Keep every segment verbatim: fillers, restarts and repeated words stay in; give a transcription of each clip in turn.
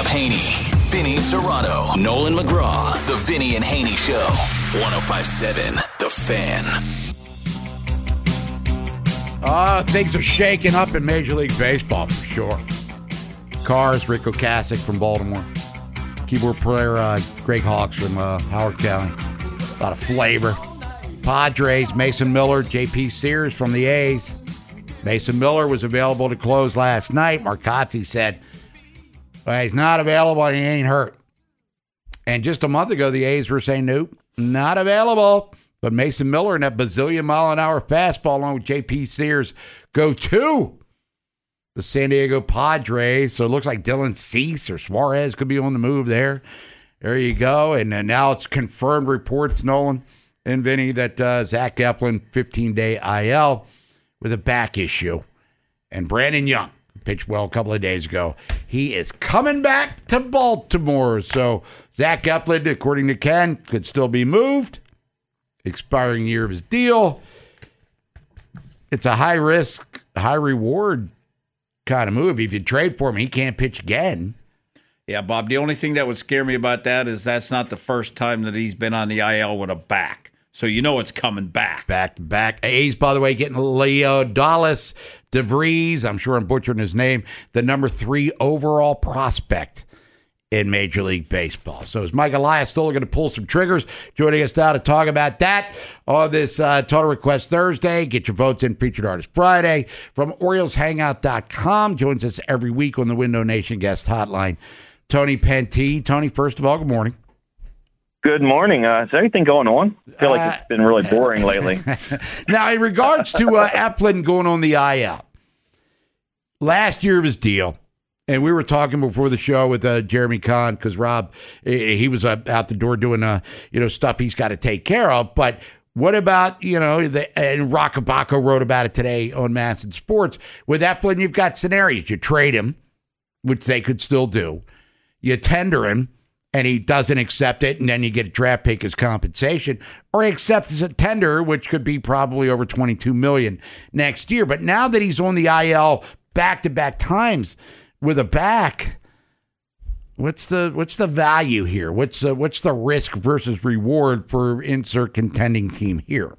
Haney, Vinny Serrato, Nolan McGraw. The Vinny and Haney Show. one oh five point seven The Fan. Uh, things are shaking up in Major League Baseball for sure. Cars, Rick Ocasek from Baltimore. Keyboard player uh, Greg Hawks from uh, Howard County. A lot of flavor. Padres, Mason Miller, J P Sears from the A's. Mason Miller was available to close last night. Marcotte said, well, he's not available and he ain't hurt. And just a month ago, the A's were saying, nope, not available. But Mason Miller and that bazillion mile an hour fastball along with J P Sears go to the San Diego Padres. So it looks like Dylan Cease or Suarez could be on the move there. There you go. And uh, now it's confirmed reports, Nolan and Vinny, that uh, Zach Eflin, fifteen-day I L with a back issue. And Brandon Young pitched well a couple of days ago. He is coming back to Baltimore. So Zach Eflin, according to Ken, could still be moved. Expiring year of his deal. It's a high risk, high reward kind of move. If you trade for him, he can't pitch again. Yeah, Bob, the only thing that would scare me about that is that's not the first time that he's been on the I L with a back. So you know it's coming back. Back to back. A's, by the way, getting Leo Dallas DeVries. I'm sure I'm butchering his name. The number three overall prospect in Major League Baseball. So is Mike Elias still going to pull some triggers? Joining us now to talk about that on this uh, Total Request Thursday. Get your votes in Featured Artist Friday from Orioles Hangout dot com. Joins us every week on the Window Nation Guest Hotline. Tony Penty. Tony, first of all, good morning. Good morning. Uh, is there anything going on? I feel like it's been really boring lately. Now, in regards to uh, Eflin going on the I L, last year of his deal, and we were talking before the show with uh, Jeremy Kahn because Rob, he was uh, out the door doing uh, you know stuff he's got to take care of. But what about, you know, the, and Rockabaco wrote about it today on Masson Sports. With Eflin, you've got scenarios. You trade him, which they could still do. You tender him, and he doesn't accept it, and then you get a draft pick as compensation, or he accepts a tender, which could be probably over twenty-two million dollars next year. But now that he's on the I L back-to-back times with a back, what's the what's the value here? What's the, what's the risk versus reward for insert contending team here?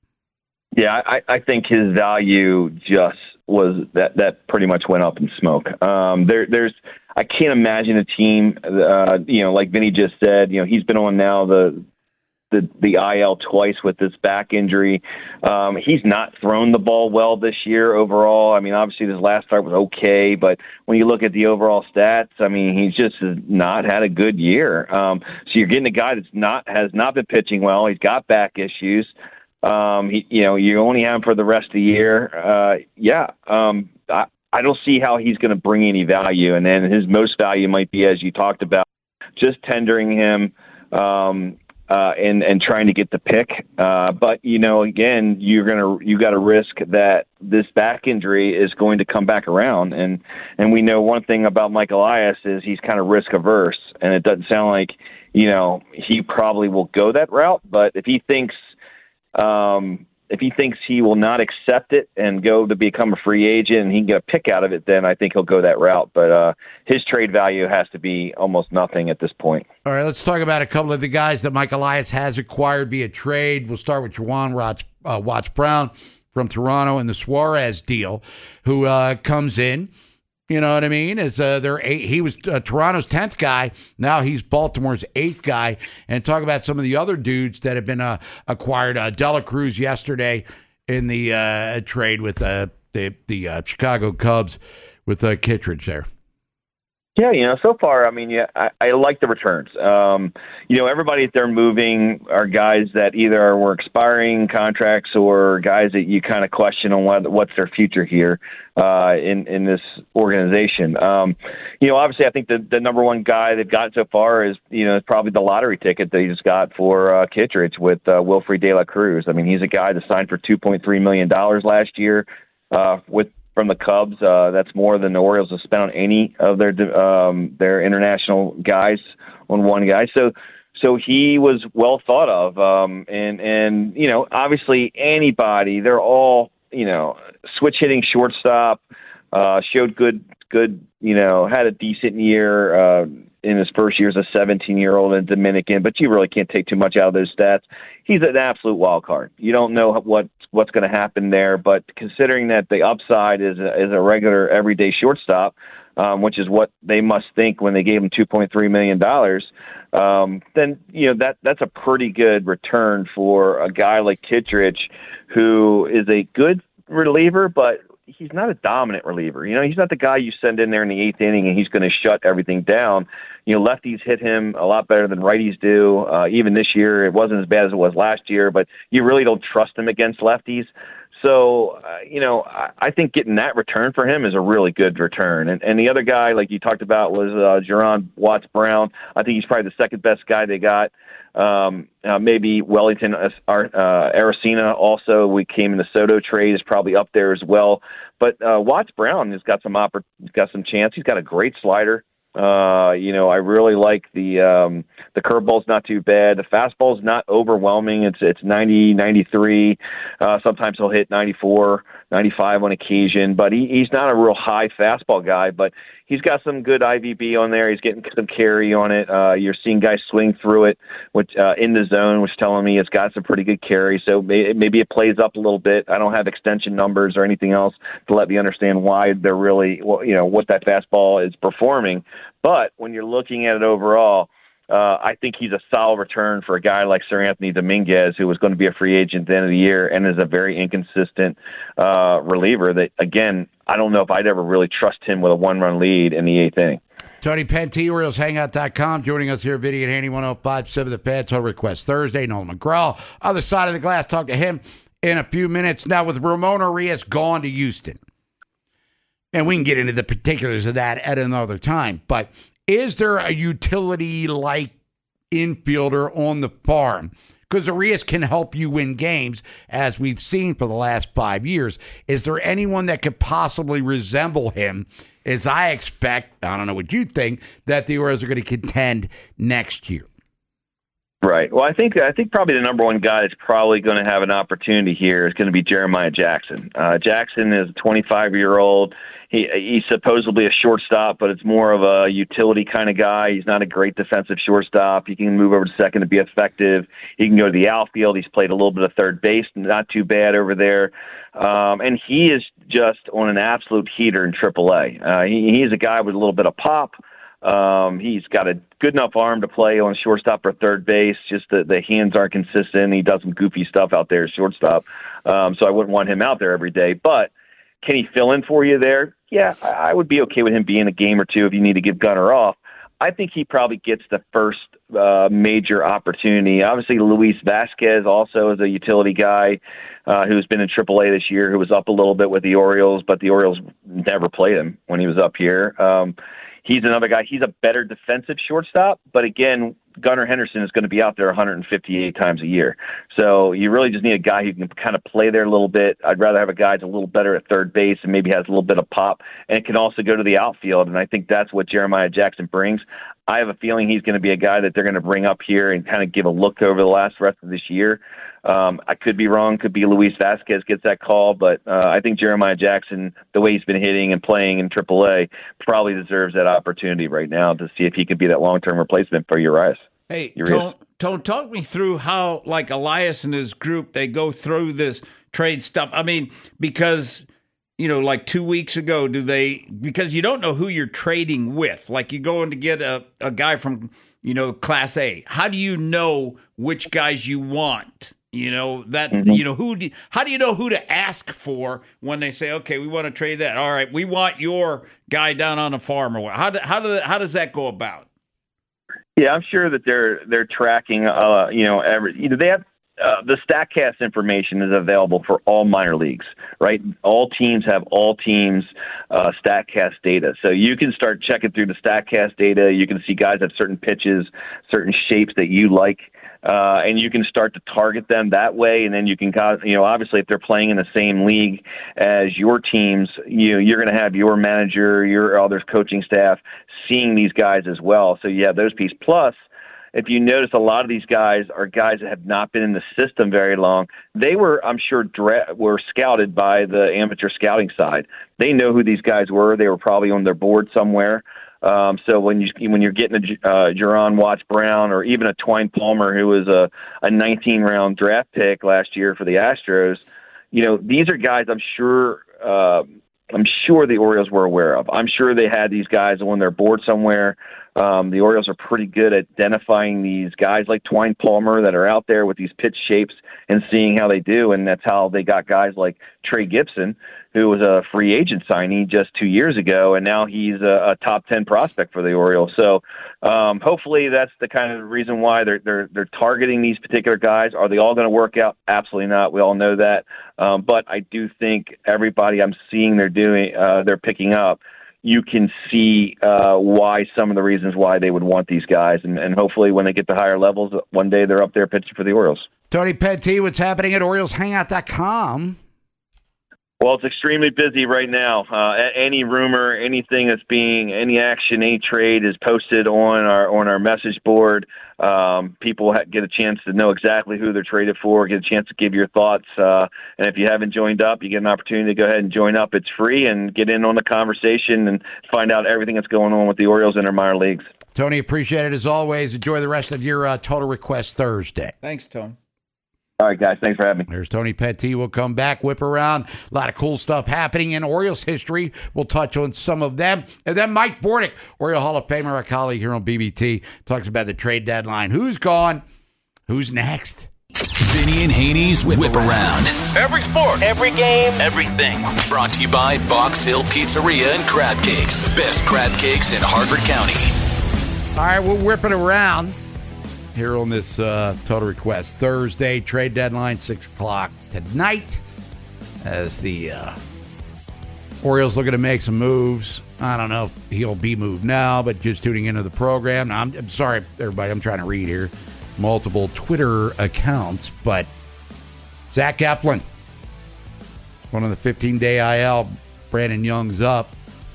Yeah, I, I think his value just was that that pretty much went up in smoke. Um, there, there's I can't imagine a team, uh, you know, like Vinny just said, you know, he's been on now the the the I L twice with this back injury. Um, he's not thrown the ball well this year overall. I mean, obviously this last start was okay, but when you look at the overall stats, I mean, he's just has not had a good year. Um, so you're getting a guy that's not has not been pitching well. He's got back issues. Um, he, you know, you only have him for the rest of the year. Uh, yeah. Um, I, I don't see how he's going to bring any value. And then his most value might be, as you talked about, just tendering him, um, uh, and, and trying to get the pick. Uh, but, you know, again, you're going to, you got to risk that this back injury is going to come back around. And, and we know one thing about Mike Elias is he's kind of risk averse, and it doesn't sound like, you know, he probably will go that route. But if he thinks, Um, if he thinks he will not accept it and go to become a free agent and he can get a pick out of it, then I think he'll go that route. But uh, his trade value has to be almost nothing at this point. All right, let's talk about a couple of the guys that Mike Elias has acquired via trade. We'll start with Juwan Watts, uh, Watts Brown from Toronto and the Suarez deal, who uh, comes in. You know what I mean? As uh, their eight, he was uh, Toronto's tenth guy. Now he's Baltimore's eighth guy. And talk about some of the other dudes that have been uh, acquired. Uh, Dela Cruz yesterday in the uh, trade with uh, the the uh, Chicago Cubs with uh, Kittredge there. Yeah, you know, so far, I mean, yeah, I, I like the returns. Um, you know, everybody that they're moving are guys that either were expiring contracts or guys that you kind of question on what, what's their future here uh, in in this organization. Um, you know, obviously, I think the, the number one guy they've got so far is, you know, probably the lottery ticket that he just got for uh, Kittredge with uh, Wilfred De La Cruz. I mean, he's a guy that signed for two point three million dollars last year uh, with. From the Cubs. Uh, that's more than the Orioles have spent on any of their um, their international guys on one guy. So so he was well thought of. Um, and, and, you know, obviously anybody, they're all, you know, switch hitting shortstop, uh, showed good good you know, had a decent year uh, in his first year as a seventeen-year-old in Dominican, but you really can't take too much out of those stats. He's an absolute wild card. You don't know what what's going to happen there, but considering that the upside is a, is a regular everyday shortstop, um, which is what they must think when they gave him two point three million dollars, um, then you know that that's a pretty good return for a guy like Kittredge, who is a good reliever, but he's not a dominant reliever. You know, he's not the guy you send in there in the eighth inning and he's going to shut everything down. You know, lefties hit him a lot better than righties do. Uh, even this year, it wasn't as bad as it was last year, but you really don't trust him against lefties. So, uh, you know, I, I think getting that return for him is a really good return. And, and the other guy, like you talked about, was uh, Jerron Watts-Brown. I think he's probably the second best guy they got. Um, uh, maybe Wellington uh, uh, Aracena also. We came in the Soto trade is probably up there as well. But uh, Watts-Brown has got some oppor- got some chance. He's got a great slider. Uh, you know, I really like the um, the curveball's not too bad. The fastball's not overwhelming. It's it's ninety, ninety-three. Uh, sometimes he'll hit ninety-four, ninety-five on occasion, but he, he's not a real high fastball guy. But he's got some good I V B on there. He's getting some carry on it. Uh, you're seeing guys swing through it, which uh, in the zone, which is telling me it's got some pretty good carry. So may, maybe it plays up a little bit. I don't have extension numbers or anything else to let me understand why they're really, well, you know, what that fastball is performing. But when you're looking at it overall, uh, I think he's a solid return for a guy like Sir Anthony Dominguez, who was going to be a free agent at the end of the year and is a very inconsistent uh, reliever that, again, I don't know if I'd ever really trust him with a one-run lead in the eighth inning. Tony Penty, Orioles Hangout dot com, joining us here, Vinny and Haney, one oh five point seven The Fan. Total Request Thursday. Nolan McGraw, other side of the glass. Talk to him in a few minutes. Now, with Ramon Urias gone to Houston, and we can get into the particulars of that at another time, but is there a utility-like infielder on the farm? Because Urias can help you win games, as we've seen for the last five years. Is there anyone that could possibly resemble him, as I expect, I don't know what you think, that the Orioles are going to contend next year? Right. Well, I think I think probably the number one guy that's probably going to have an opportunity here is going to be Jeremiah Jackson. Uh, Jackson is a twenty-five-year-old. He, he's supposedly a shortstop, but it's more of a utility kind of guy. He's not a great defensive shortstop. He can move over to second to be effective. He can go to the outfield. He's played a little bit of third base, not too bad over there. Um, and he is just on an absolute heater in triple A. Uh, he, he's a guy with a little bit of pop. Um, he's got a good enough arm to play on shortstop or third base. Just the, the hands aren't consistent. He does some goofy stuff out there at shortstop. Um, so I wouldn't want him out there every day. But can he fill in for you there? Yeah, I would be okay with him being a game or two if you need to give Gunnar off. I think he probably gets the first uh, major opportunity. Obviously, Luis Vasquez also is a utility guy uh, who's been in triple A this year, who was up a little bit with the Orioles, but the Orioles never played him when he was up here. Um, he's another guy. He's a better defensive shortstop, but again, Gunnar Henderson is going to be out there one hundred fifty-eight times a year. So you really just need a guy who can kind of play there a little bit. I'd rather have a guy that's a little better at third base and maybe has a little bit of pop and can also go to the outfield. And I think that's what Jeremiah Jackson brings. I have a feeling he's going to be a guy that they're going to bring up here and kind of give a look over the last rest of this year. Um, I could be wrong. Could be Luis Vasquez gets that call, but uh, I think Jeremiah Jackson, the way he's been hitting and playing in triple A, probably deserves that opportunity right now to see if he can be that long-term replacement for Urias. Hey, Tone, Tone, talk me through how, like, Elias and his group, they go through this trade stuff. I mean, because, you know, like two weeks ago, do they, because you don't know who you're trading with. Like, you're going to get a, a guy from, you know, Class A. How do you know which guys you want? You know, that, mm-hmm. you know, who do, how do you know who to ask for when they say, okay, we want to trade that? All right, we want your guy down on the farm or what? How, do, how, do, how does that go about? Yeah, I'm sure that they're they're tracking. Uh, you know, every you know they have uh, the StatCast information is available for all minor leagues, right? All teams have all teams uh, StatCast data, so you can start checking through the StatCast data. You can see guys have certain pitches, certain shapes that you like. Uh, and you can start to target them that way, and then you can, you know, obviously if they're playing in the same league as your teams, you know, you're going to have your manager, your other coaching staff seeing these guys as well. So you have those pieces. Plus, if you notice, a lot of these guys are guys that have not been in the system very long. They were, I'm sure, dra- were scouted by the amateur scouting side. They know who these guys were. They were probably on their board somewhere. Um, so when you when you're getting a uh, Jerron Watts Brown or even a Twine Palmer, who was a a nineteen round draft pick last year for the Astros, you know, these are guys I'm sure uh, I'm sure the Orioles were aware of. I'm sure they had these guys on their board somewhere. Um, the Orioles are pretty good at identifying these guys like Twine Palmer that are out there with these pitch shapes and seeing how they do, and that's how they got guys like Trey Gibson, who was a free agent signee just two years ago, and now he's a, a top ten prospect for the Orioles. So um, hopefully that's the kind of reason why they're they're they're targeting these particular guys. Are they all going to work out? Absolutely not. We all know that. Um, but I do think everybody I'm seeing they're doing uh, they're picking up. You can see uh, why some of the reasons why they would want these guys, and, and hopefully when they get to higher levels, one day they're up there pitching for the Orioles. Tony Petit, what's happening at Orioles Hangout dot com? Well, it's extremely busy right now. Uh, any rumor, anything that's being, any action, any trade is posted on our on our message board. Um, people ha- get a chance to know exactly who they're traded for, get a chance to give your thoughts. Uh, and if you haven't joined up, you get an opportunity to go ahead and join up. It's free and get in on the conversation and find out everything that's going on with the Orioles in their minor leagues. Tony, appreciate it as always. Enjoy the rest of your uh, Total Request Thursday. Thanks, Tony. All right, guys. Thanks for having me. There's Tony Petit. We'll come back, whip around. A lot of cool stuff happening in Orioles history. We'll touch on some of them. And then Mike Bordick, Oriole Hall of Famer, our colleague here on B B T, talks about the trade deadline. Who's gone? Who's next? Vinny and Haney's Whip, Whip Around. Every sport, every game, everything. Brought to you by Box Hill Pizzeria and Crab Cakes. Best crab cakes in Harford County. All right, we'll whip it around here on this uh, Total Request Thursday. Trade deadline, six o'clock tonight, as the uh, Orioles looking to make some moves. I don't know if he'll be moved now, but just tuning into the program. Now, I'm, I'm sorry, everybody, I'm trying to read here. Multiple Twitter accounts, but Zach Eflin, one of the fifteen-day I L. Brandon Young's up.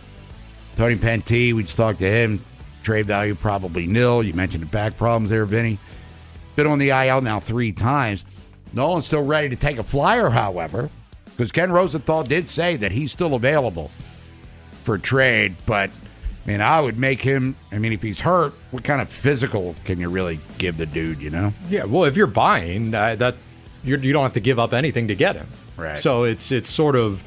Tony Petit, we just talked to him. Trade value probably nil. You mentioned the back problems there, Vinny. Been on the I L now three times. Nolan's still ready to take a flyer, however, because Ken Rosenthal did say that he's still available for trade. But, I mean, I would make him, I mean, if he's hurt, what kind of physical can you really give the dude, you know? Yeah, well, if you're buying, uh, that you're, you don't have to give up anything to get him. Right. So it's it's sort of,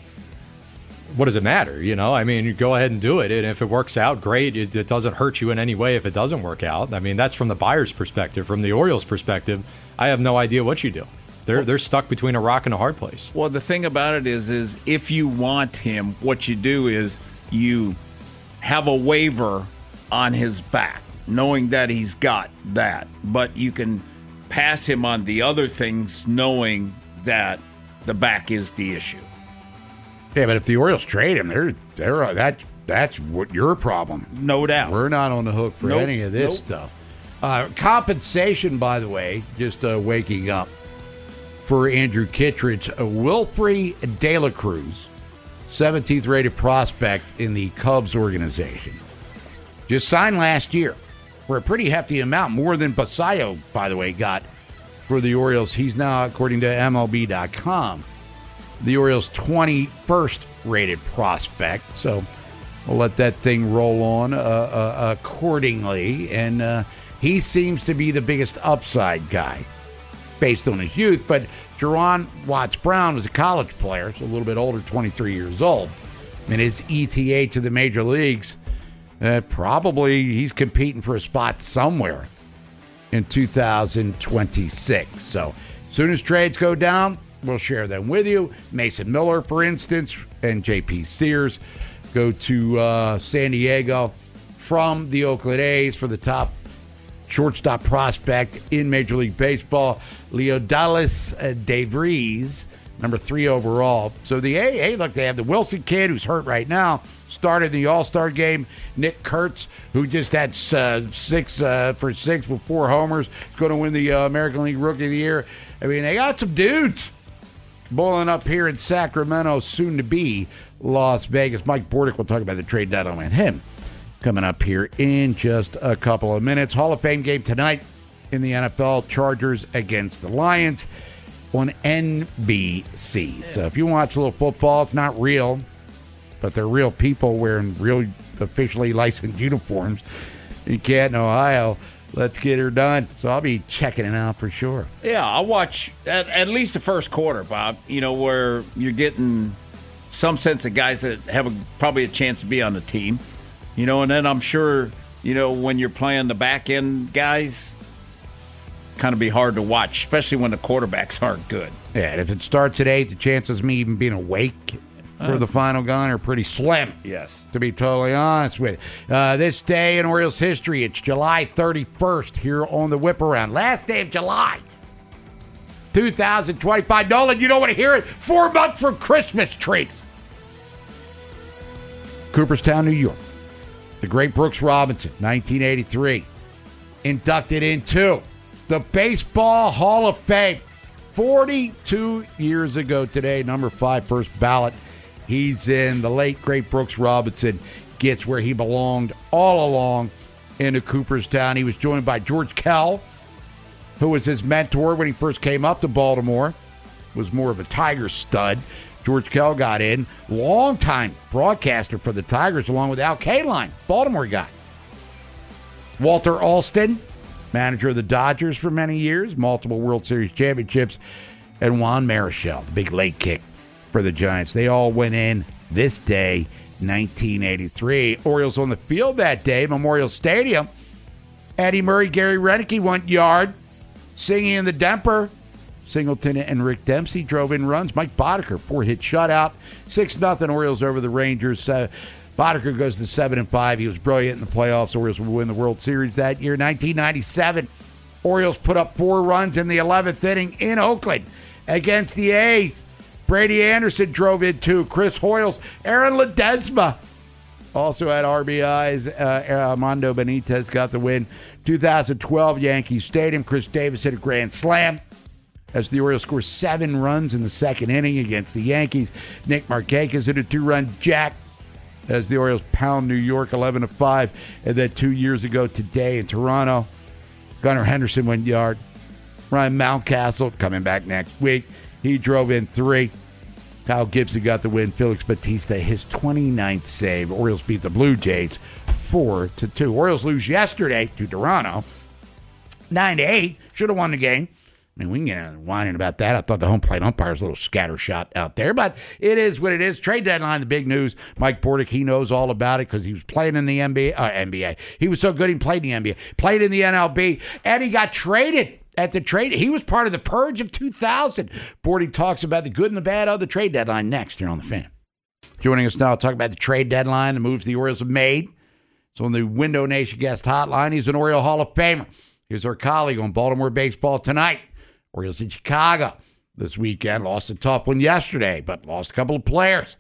what does it matter? You know, I mean, you go ahead and do it. And if it works out, great. It, it doesn't hurt you in any way if it doesn't work out. I mean, that's from the buyer's perspective. From the Orioles' perspective, I have no idea what you do. They're they're stuck between a rock and a hard place. Well, the thing about it is, is if you want him, what you do is you have a waiver on his back, knowing that he's got that. But you can pass him on the other things, knowing that the back is the issue. Yeah, but if the Orioles trade him, they're they're that that's what your problem. No doubt. We're not on the hook for Nope. any of this Nope. stuff. Uh, compensation, by the way, just uh, waking up for Andrew Kittredge, uh, Wilfrey De La Cruz, seventeenth rated prospect in the Cubs organization, just signed last year for a pretty hefty amount, more than Basayo, by the way, got for the Orioles. He's now, according to M L B dot com, the Orioles' twenty-first rated prospect. So we'll let that thing roll on uh, uh, accordingly. And uh, he seems to be the biggest upside guy based on his youth. But Jerron Watts Brown was a college player, so a little bit older, twenty-three years old. And his E T A to the major leagues, uh, probably he's competing for a spot somewhere in two thousand twenty-six. So as soon as trades go down, we'll share them with you. Mason Miller, for instance, and J P Sears go to uh, San Diego from the Oakland A's for the top shortstop prospect in Major League Baseball, Leodalis uh, DeVries, number three overall. So the A, hey, look, they have the Wilson kid who's hurt right now, started the All-Star game. Nick Kurtz, who just had uh, six uh, for six with four homers, is going to win the uh, American League Rookie of the Year. I mean, they got some dudes boiling up here in Sacramento, soon to be Las Vegas. Mike Bordick will talk about the trade deadline with him coming up here in just a couple of minutes. Hall of Fame game tonight in the N F L. Chargers against the Lions on N B C. So if you watch a little football, it's not real, but they're real people wearing real officially licensed uniforms in Canton, Ohio. Let's get her done. So I'll be checking it out for sure. Yeah, I'll watch at, at least the first quarter, Bob, you know, where you're getting some sense of guys that have a, probably a chance to be on the team, you know, and then I'm sure, you know, when you're playing the back end guys, kind of be hard to watch, especially when the quarterbacks aren't good. Yeah, and if it starts at eight, the chances of me even being awake for uh, the final gun are pretty slim. Yes. To be totally honest with you. Uh, this day in Orioles history, it's July thirty-first here on the Whip Around. Last day of July, two thousand twenty-five. Nolan, you don't want to hear it? Four months from Christmas trees. Cooperstown, New York. The great Brooks Robinson, nineteen eighty-three, inducted into the Baseball Hall of Fame. forty-two years ago today, number five, first ballot. He's in. The late, great Brooks Robinson gets where he belonged all along into Cooperstown. He was joined by George Kell, who was his mentor when he first came up to Baltimore, was more of a Tiger stud. George Kell got in, longtime broadcaster for the Tigers, along with Al Kaline, Baltimore guy. Walter Alston, manager of the Dodgers for many years, multiple World Series championships, and Juan Marichal, the big late kick for the Giants. They all went in this day, nineteen eighty-three. Orioles on the field that day, Memorial Stadium. Eddie Murray, Gary Renicky went yard, singing in the Demper. Singleton and Rick Dempsey drove in runs. Mike Boddicker, four-hit shutout. six nothing Orioles over the Rangers. Uh, Boddicker goes to seven and five. He was brilliant in the playoffs. Orioles will win the World Series that year. nineteen ninety-seven, Orioles put up four runs in the eleventh inning in Oakland against the A's. Brady Anderson drove in two. Chris Hoyles, Aaron Ledesma also had R B Is. Uh, Armando Benitez got the win. two thousand twelve Yankee Stadium. Chris Davis hit a grand slam as the Orioles score seven runs in the second inning against the Yankees. Nick Markakis hit a two-run jack as the Orioles pound New York eleven to five. And then two years ago today in Toronto, Gunnar Henderson went yard. Ryan Mountcastle coming back next week. He drove in three. Kyle Gibson got the win. Felix Bautista, his twenty-ninth save. Orioles beat the Blue Jays four to two. Orioles lose yesterday to Toronto nine to eight. Should have won the game. I mean, we can get whining about that. I thought the home plate umpire's a little scatter shot out there, but it is what it is. Trade deadline, the big news. Mike Bordick, he knows all about it because he was playing in the N B A. Uh, N B A. He was so good he played in the N B A. Played in the N L B, and he got traded at the trade. He was part of the purge of two thousand. Bordick talks about the good and the bad of the trade deadline next here on The Fan. Joining us now, I'll talk about the trade deadline, the moves the Orioles have made. So on the Window Nation guest hotline, he's an Oriole Hall of Famer. Here's our colleague on Baltimore Baseball Tonight. Orioles in Chicago this weekend. Lost a tough one yesterday, but lost a couple of players.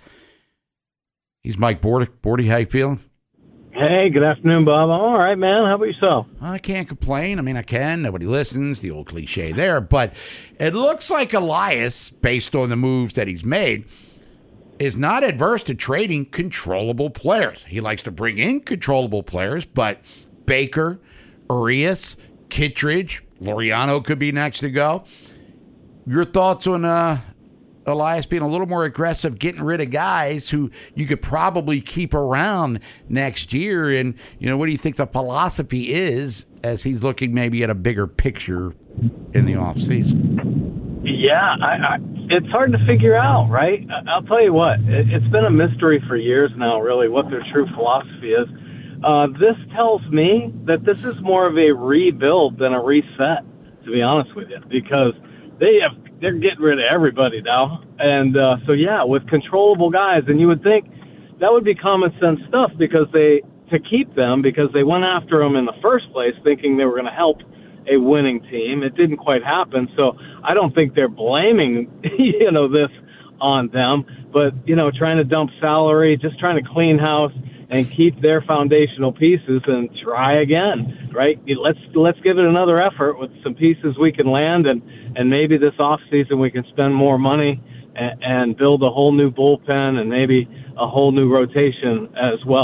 He's Mike Bordick. Bordy, how you feeling? Hey, good afternoon, Bob. I'm all right, man. How about yourself? I can't complain. I mean, I can. Nobody listens. The old cliche there. But it looks like Elias, based on the moves that he's made, is not adverse to trading controllable players. He likes to bring in controllable players, but Baker, Urias, Kittredge, Laureano could be next to go. Your thoughts on uh, Elias being a little more aggressive, getting rid of guys who you could probably keep around next year? And, you know, what do you think the philosophy is as he's looking maybe at a bigger picture in the offseason? Yeah, I, I, it's hard to figure out, right? I'll tell you what, it, it's been a mystery for years now, really, what their true philosophy is. Uh, this tells me that this is more of a rebuild than a reset, to be honest with you, because they have, they're getting rid of everybody now. And uh, so, yeah, with controllable guys, and you would think that would be common sense stuff because they, to keep them, because they went after them in the first place thinking they were going to help a winning team. It didn't quite happen. So I don't think they're blaming, you know, this on them, but, you know, trying to dump salary, just trying to clean house and keep their foundational pieces and try again, right? Let's let's give it another effort with some pieces we can land, and, and maybe this offseason we can spend more money and, and build a whole new bullpen and maybe a whole new rotation as well.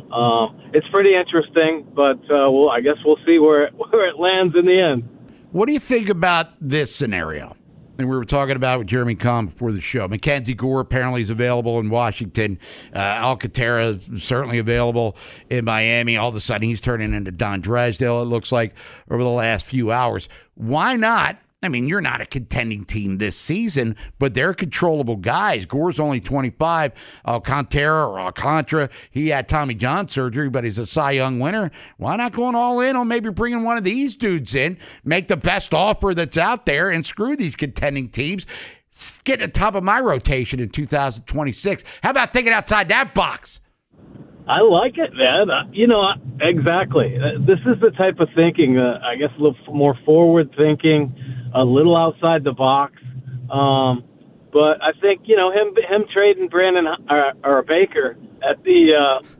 Um, it's pretty interesting, but uh, well, I guess we'll see where it, where it lands in the end. What do you think about this scenario? And we were talking about it with Jeremy Kahn before the show. Mackenzie Gore apparently is available in Washington. Uh, Alcantara is certainly available in Miami. All of a sudden, he's turning into Don Drysdale, it looks like, over the last few hours. Why not? I mean, you're not a contending team this season, but they're controllable guys. Gore's only twenty-five. Alcantara or Alcantara, he had Tommy John surgery, but he's a Cy Young winner. Why not going all in on maybe bringing one of these dudes in, make the best offer that's out there, and screw these contending teams? Get at the top of my rotation in two thousand twenty-six. How about thinking outside that box? I like it, man. Uh, you know, exactly. Uh, this is the type of thinking, uh, I guess, a little more forward thinking, a little outside the box. Um, but I think, you know, him him trading Brandon or, or Baker at the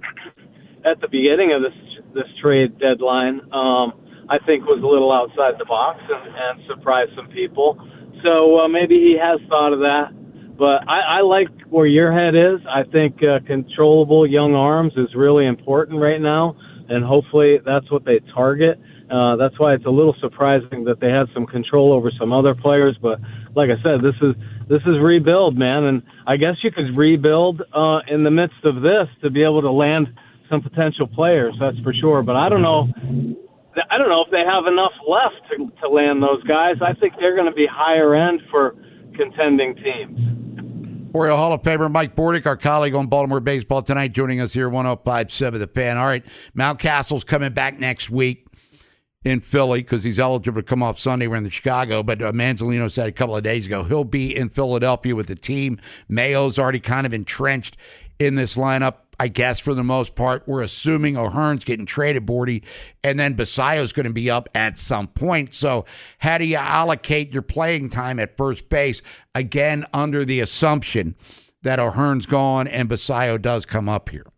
uh, at the beginning of this this trade deadline, um, I think was a little outside the box and, and surprised some people. So uh, maybe he has thought of that. But I, I like where your head is. I think uh, controllable young arms is really important right now, and hopefully that's what they target. Uh, that's why it's a little surprising that they had some control over some other players. But like I said, this is this is rebuild, man, and I guess you could rebuild uh, in the midst of this to be able to land some potential players. That's for sure. But I don't know. I don't know if they have enough left to, to land those guys. I think they're going to be higher end for contending teams. Oriole Hall of Famer Mike Bordick, our colleague on Baltimore Baseball Tonight, joining us here, one oh five point seven The Fan. All right, Mountcastle's coming back next week in Philly because he's eligible to come off Sunday. We're in the Chicago, but uh, Manzolino said a couple of days ago he'll be in Philadelphia with the team. Mayo's already kind of entrenched in this lineup, I guess, for the most part. We're assuming O'Hearn's getting traded, Bordy, and then Basayo's going to be up at some point. So how do you allocate your playing time at first base, again, under the assumption that O'Hearn's gone and Basayo does come up here?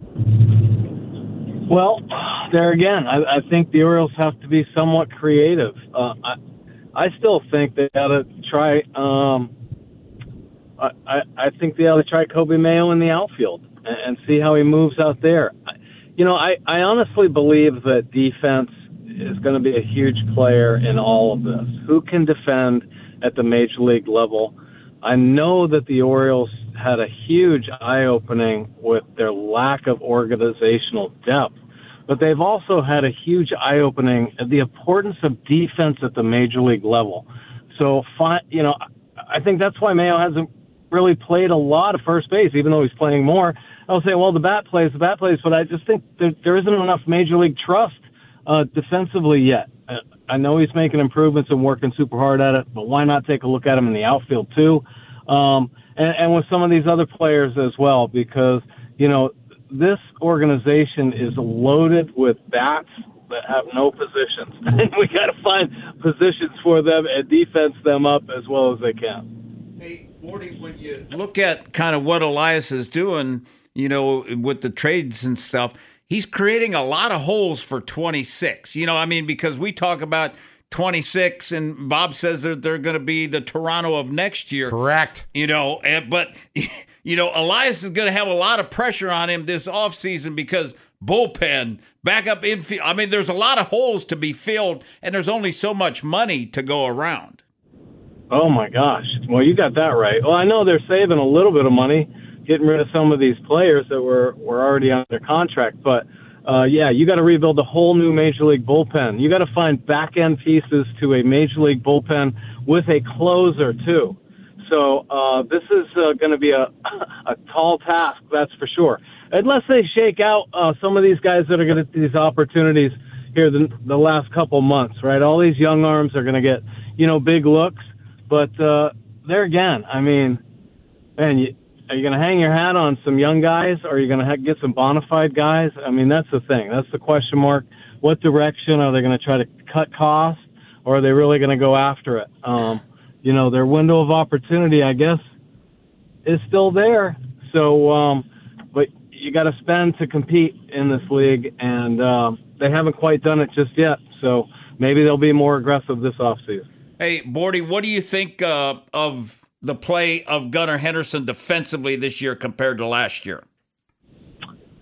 Well, there again, I, I think the Orioles have to be somewhat creative. Uh, I, I still think they got to try um, – I, I think they ought to try Kobe Mayo in the outfield and, and see how he moves out there. You know, I, I honestly believe that defense is going to be a huge player in all of this. Who can defend at the major league level? I know that the Orioles had a huge eye-opening with their lack of organizational depth, but they've also had a huge eye-opening at the importance of defense at the major league level. So, you know, I think that's why Mayo hasn't really played a lot of first base, even though he's playing more. I'll say, well, the bat plays, the bat plays, but I just think there, there isn't enough major league trust uh, defensively yet. Uh, I know he's making improvements and working super hard at it, but why not take a look at him in the outfield too? Um, and, and with some of these other players as well, because, you know, this organization is loaded with bats that have no positions. And we got to find positions for them and defense them up as well as they can. Hey, Morty, when you look at kind of what Elias is doing, you know, with the trades and stuff, he's creating a lot of holes for twenty-six. You know, I mean, because we talk about twenty-six, and Bob says that they're going to be the Toronto of next year. Correct. You know, but, you know, Elias is going to have a lot of pressure on him this offseason because bullpen, backup infield. I mean, there's a lot of holes to be filled, and there's only so much money to go around. Oh, my gosh. Well, you got that right. Well, I know they're saving a little bit of money, getting rid of some of these players that were, were already under contract. But, uh, yeah, you got to rebuild a whole new Major League bullpen. You got to find back-end pieces to a Major League bullpen with a closer, too. So uh, this is uh, going to be a, a tall task, that's for sure. Unless they shake out uh, some of these guys that are going to get these opportunities here the, the last couple months, right? All these young arms are going to get, you know, big looks. But uh, there again, I mean, man, you, are you going to hang your hat on some young guys, or are you going to get some bona fide guys? I mean, that's the thing. That's the question mark. What direction are they going to try to cut costs, or are they really going to go after it? Um, you know, their window of opportunity, I guess, is still there. So, um, but you got to spend to compete in this league, and uh, they haven't quite done it just yet. So maybe they'll be more aggressive this offseason. Hey, Bordy, what do you think uh, of the play of Gunnar Henderson defensively this year compared to last year?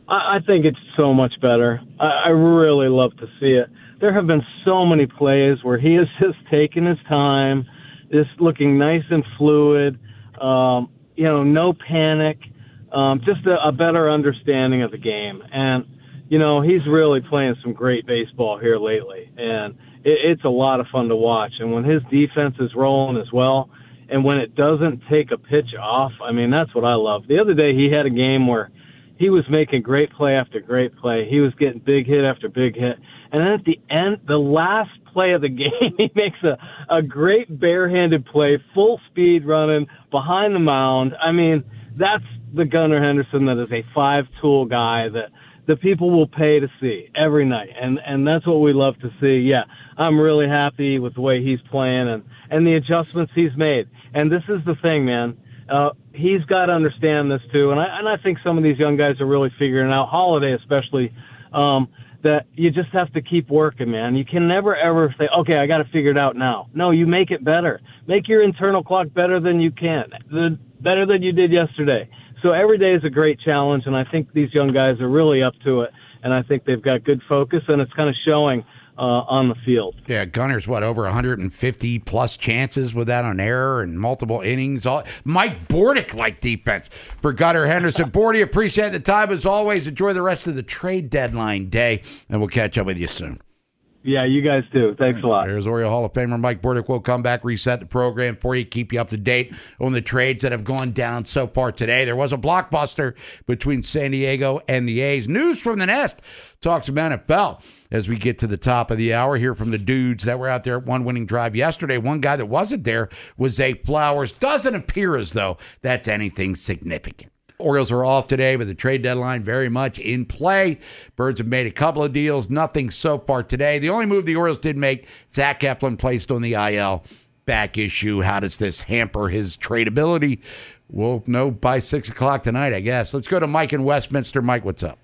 I, I think it's so much better. I, I really love to see it. There have been so many plays where he has just taken his time, just looking nice and fluid, um, you know, no panic, um, just a, a better understanding of the game. And, you know, he's really playing some great baseball here lately, and it, it's a lot of fun to watch. And when his defense is rolling as well, and when it doesn't take a pitch off, I mean, that's what I love. The other day he had a game where he was making great play after great play. He was getting big hit after big hit. And then at the end, the last play of the game, he makes a, a great barehanded play, full speed running behind the mound. I mean, that's the Gunnar Henderson that is a five-tool guy that the people will pay to see every night. And, and that's what we love to see. Yeah, I'm really happy with the way he's playing and, and the adjustments he's made. And this is the thing, man. Uh, he's got to understand this too, and I and I think some of these young guys are really figuring it out. Holiday, especially, um, that you just have to keep working, man. You can never ever say, "Okay, I got to figure it out now." No, you make it better. Make your internal clock better than you can, the better than you did yesterday. So every day is a great challenge, and I think these young guys are really up to it. And I think they've got good focus, and it's kind of showing uh, on the field. Yeah, Gunner's, what, over one hundred fifty plus chances without an error and multiple innings. All Mike Bordick-like defense for Gunnar Henderson. Bordy, appreciate the time as always. Enjoy the rest of the trade deadline day, and we'll catch up with you soon. Yeah, you guys too. Thanks a lot. There's Oriole Hall of Famer Mike Bordick. We'll come back, reset the program for you, keep you up to date on the trades that have gone down so far today. There was a blockbuster between San Diego and the A's. News from the Nest talks about N F L as we get to the top of the hour. Hear from the dudes that were out there at one winning drive yesterday. One guy that wasn't there was Zay Flowers. Doesn't appear as though that's anything significant. Orioles are off today, but the trade deadline very much in play. Birds have made a couple of deals, nothing so far today. The only move the Orioles did make, Zach Eflin placed on the I L, back issue. How does this hamper his tradability? We'll know by six o'clock tonight, I guess. Let's go to Mike in Westminster. Mike, what's up?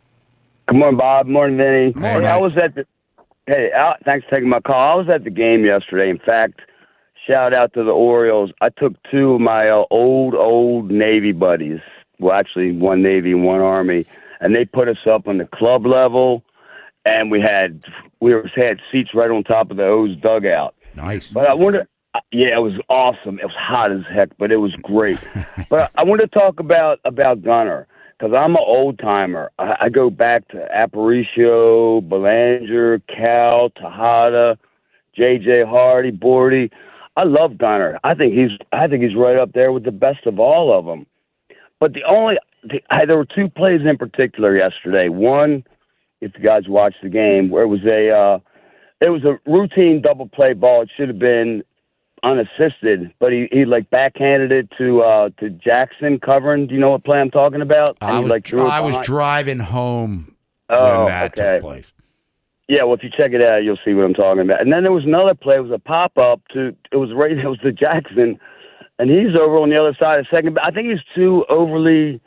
Good morning, Bob. Morning, Vinny. Morning. Hey, I was at the. Hey, Al, thanks for taking my call. I was at the game yesterday. In fact, shout out to the Orioles. I took two of my uh, old, old Navy buddies. Well, actually, one Navy and one Army, and they put us up on the club level, and we had we were, had seats right on top of the O's dugout. Nice. But I wonder, yeah, it was awesome. It was hot as heck, but it was great. But I want to talk about about Gunnar because I'm an old timer. I, I go back to Aparicio, Belanger, Cal, Tejada, J J Hardy, Bordy. I love Gunnar. I think he's I think he's right up there with the best of all of them. But the only the, there were two plays in particular yesterday. One, if you guys watched the game, where it was a uh, it was a routine double play ball. It should have been unassisted, but he, he like backhanded it to uh, to Jackson covering. Do you know what play I'm talking about? And I he, was like, threw it I was behind. driving home Oh, when that okay. took place. Yeah, well, if you check it out, you'll see what I'm talking about. And then there was another play. It was a pop up to it was right. It was to Jackson. And he's over on the other side of second. I think he's too overly,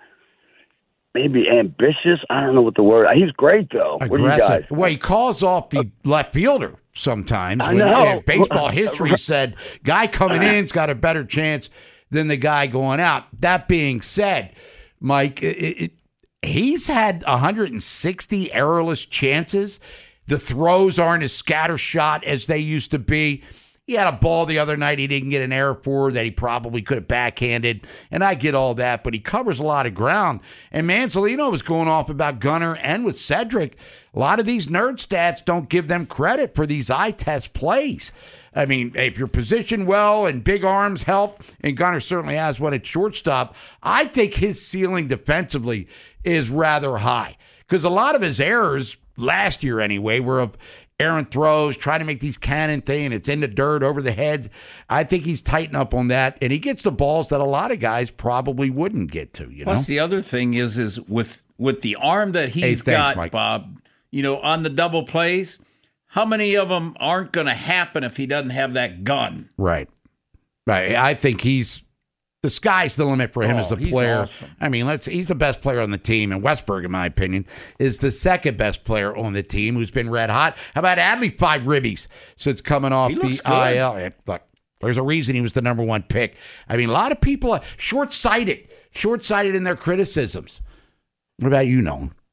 maybe ambitious. I don't know what the word. He's great though. What do you guys? Well, he calls off the left fielder sometimes. I When, know. uh, baseball history said guy coming in's got a better chance than the guy going out. That being said, Mike, it, it, he's had one hundred sixty errorless chances. The throws aren't as scattershot as they used to be. He had a ball the other night he didn't get an error for that he probably could have backhanded, and I get all that, but he covers a lot of ground. And Manzolino was going off about Gunnar and with Cedric. A lot of these nerd stats don't give them credit for these eye test plays. I mean, if you're positioned well and big arms help, and Gunnar certainly has one at shortstop, I think his ceiling defensively is rather high because a lot of his errors last year anyway were of errant throws, trying to make these cannon thing, and it's in the dirt over the heads. I think he's tightened up on that, and he gets the balls that a lot of guys probably wouldn't get to. You Plus, know? the other thing is, is with with the arm that he's Hey, thanks, got, Mike. Bob, you know, on the double plays, how many of them aren't going to happen if he doesn't have that gun? Right. Right. I think he's the sky's the limit for him Oh, as a he's player. awesome. I mean, let's he's the best player on the team, and Westberg, in my opinion, is the second best player on the team who's been red hot. How about Adley? Five ribbies since coming off He the looks good. I L. Eh, Look, there's a reason he was the number one pick. I mean, a lot of people are short-sighted, short-sighted in their criticisms. What about you, Nolan?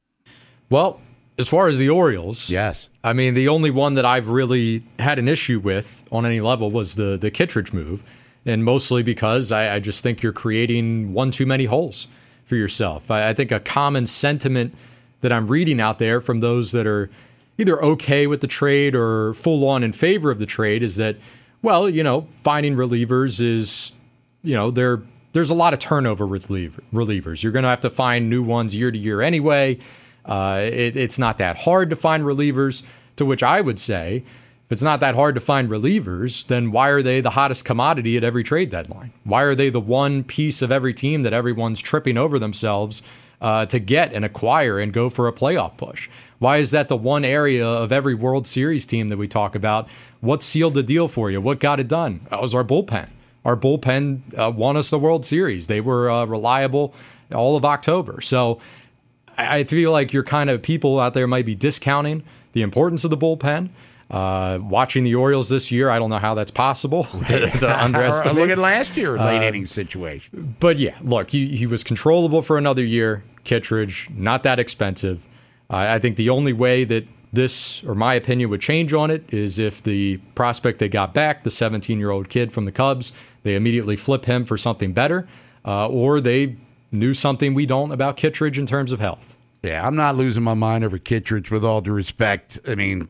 Well, as far as the Orioles, yes. I mean, the only one that I've really had an issue with on any level was the the Kittredge move, and mostly because I, I just think you're creating one too many holes for yourself. I, I think a common sentiment that I'm reading out there from those that are either okay with the trade or full on in favor of the trade is that, well, you know, finding relievers is, you know, there there's a lot of turnover with reliever, relievers. You're going to have to find new ones year to year anyway. Uh, it, it's not that hard to find relievers, to which I would say, if it's not that hard to find relievers, then why are they the hottest commodity at every trade deadline? Why are they the one piece of every team that everyone's tripping over themselves uh, to get and acquire and go for a playoff push? Why is that the one area of every World Series team that we talk about? What sealed the deal for you? What got it done? That was our bullpen. Our bullpen uh, won us the World Series. They were uh, reliable all of October. So I feel like you're kind of people out there might be discounting the importance of the bullpen. Uh, watching the Orioles this year, I don't know how that's possible to, to underestimate. Look at last year, late uh, inning situation. But yeah, look, he, he was controllable for another year. Kittredge, not that expensive. Uh, I think the only way that this, or my opinion, would change on it is if the prospect they got back, the seventeen-year-old kid from the Cubs, they immediately flip him for something better, uh, or they knew something we don't about Kittredge in terms of health. Yeah, I'm not losing my mind over Kittredge, with all due respect. I mean,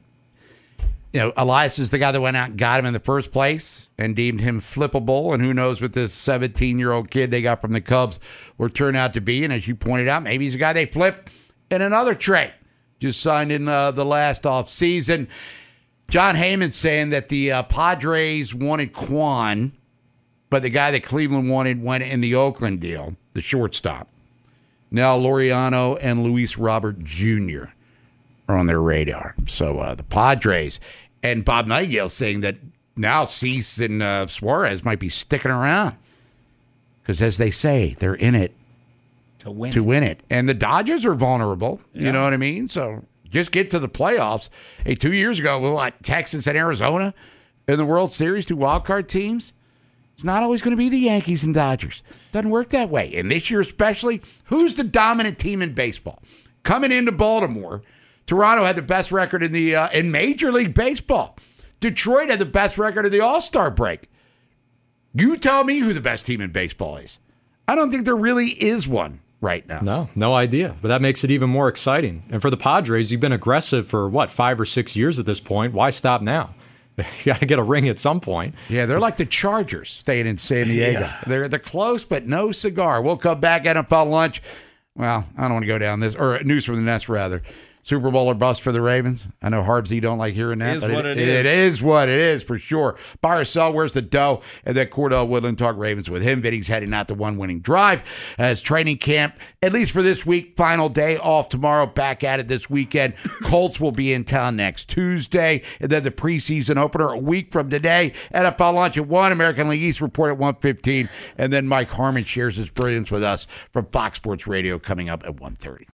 you know, Elias is the guy that went out and got him in the first place and deemed him flippable, and who knows what this seventeen-year-old kid they got from the Cubs will turn out to be. And as you pointed out, maybe he's a guy they flip in another trade. Just signed in uh, the last offseason. John Heyman saying that the uh, Padres wanted Kwan, but the guy that Cleveland wanted went in the Oakland deal, the shortstop. Now Laureano and Luis Robert Junior are on their radar. So uh, the Padres and Bob Nightingale saying that now Cease and uh, Suarez might be sticking around because, as they say, they're in it to win to it. win it. And the Dodgers are vulnerable. You Yeah. know what I mean? So just get to the playoffs. Hey, two years ago, we what, Texas and Arizona in the World Series, two wild card teams. It's not always going to be the Yankees and Dodgers. Doesn't work that way. And this year especially, who's the dominant team in baseball? Coming into Baltimore, Toronto had the best record in the uh, in Major League Baseball. Detroit had the best record of the All-Star break. You tell me who the best team in baseball is. I don't think there really is one right now. No, no idea. But that makes it even more exciting. And for the Padres, you've been aggressive for, what, five or six years at this point. Why stop now? You got to get a ring at some point. Yeah, they're like the Chargers staying in San Diego. Yeah. They're they're close, but no cigar. We'll come back at N F L lunch. Well, I don't want to go down this, or news from the Nest, rather. Super Bowl or bust for the Ravens? I know Harbsy don't like hearing that. It is but what it, it is. It is what it is, for sure. Buy or sell, where's the dough? And then Cordell Woodland talk Ravens with him. Vinny's heading out the one-winning drive as training camp, at least for this week. Final day off tomorrow. Back at it this weekend. Colts will be in town next Tuesday. And then the preseason opener a week from today. N F L lunch at one. American League East report at one fifteen. And then Mike Harmon shares his brilliance with us from Fox Sports Radio coming up at one thirty.